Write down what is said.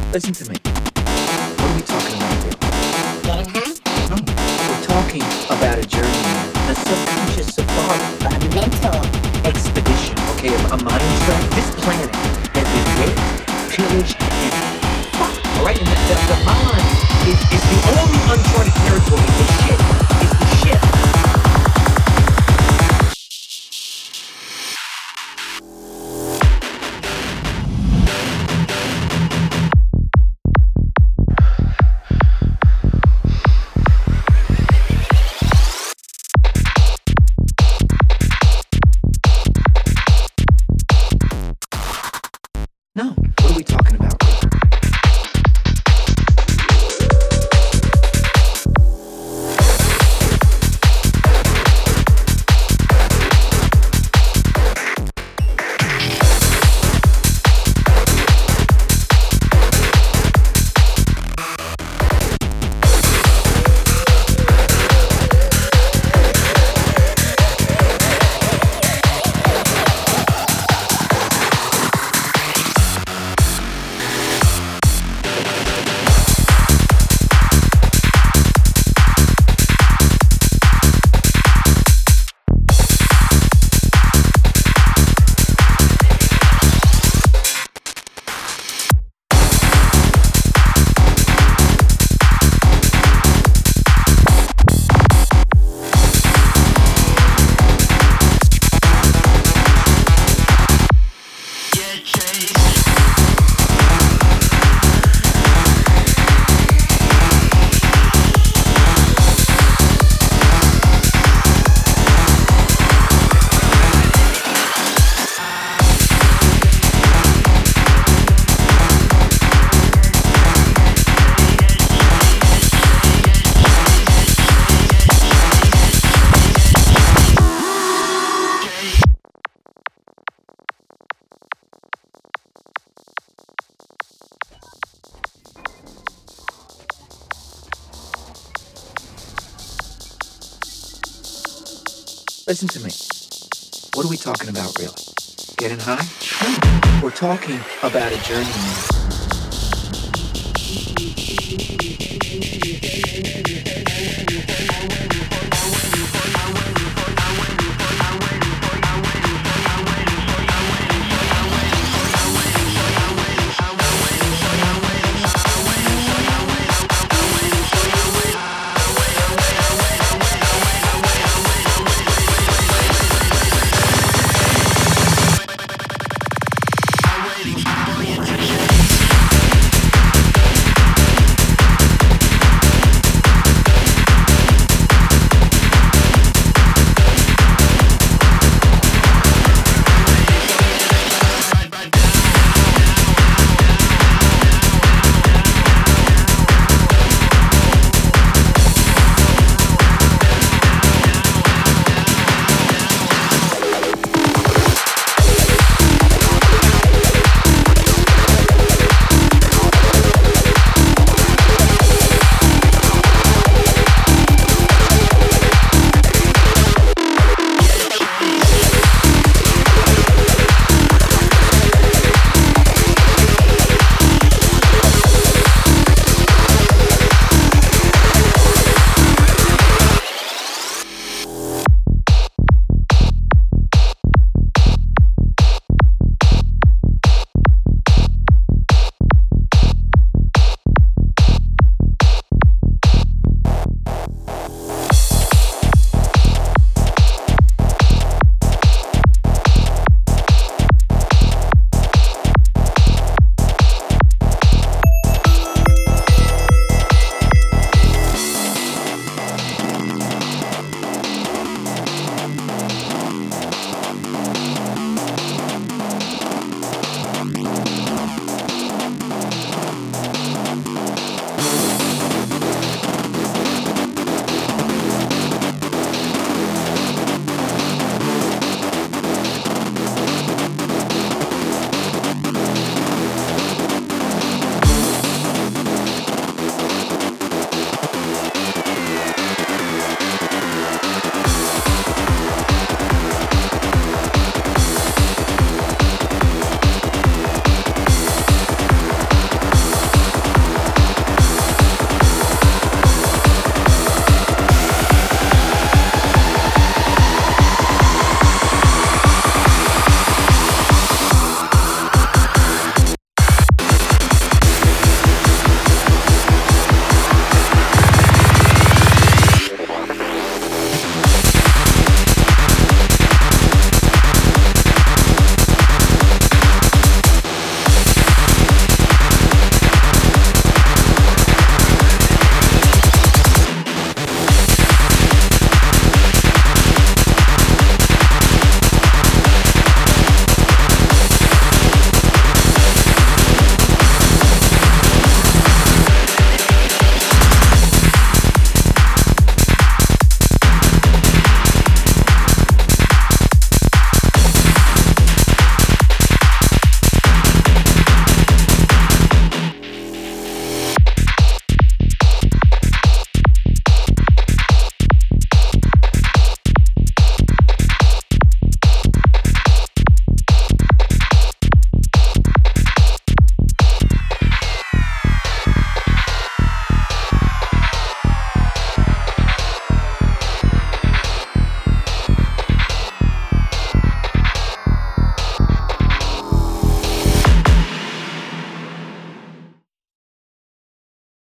Listen to me. What are we talking about here? Getting high? No, we're talking about a journey, a subconscious safari, A mental. expedition, okay, a mind trek. This planet has been raped, pillaged, and fucked, all right? And the mind is the only uncharted territory. The shit is the shit. No, what are we talking about? Listen to me. What are we talking about, really? Getting high? No, we're talking about a journey.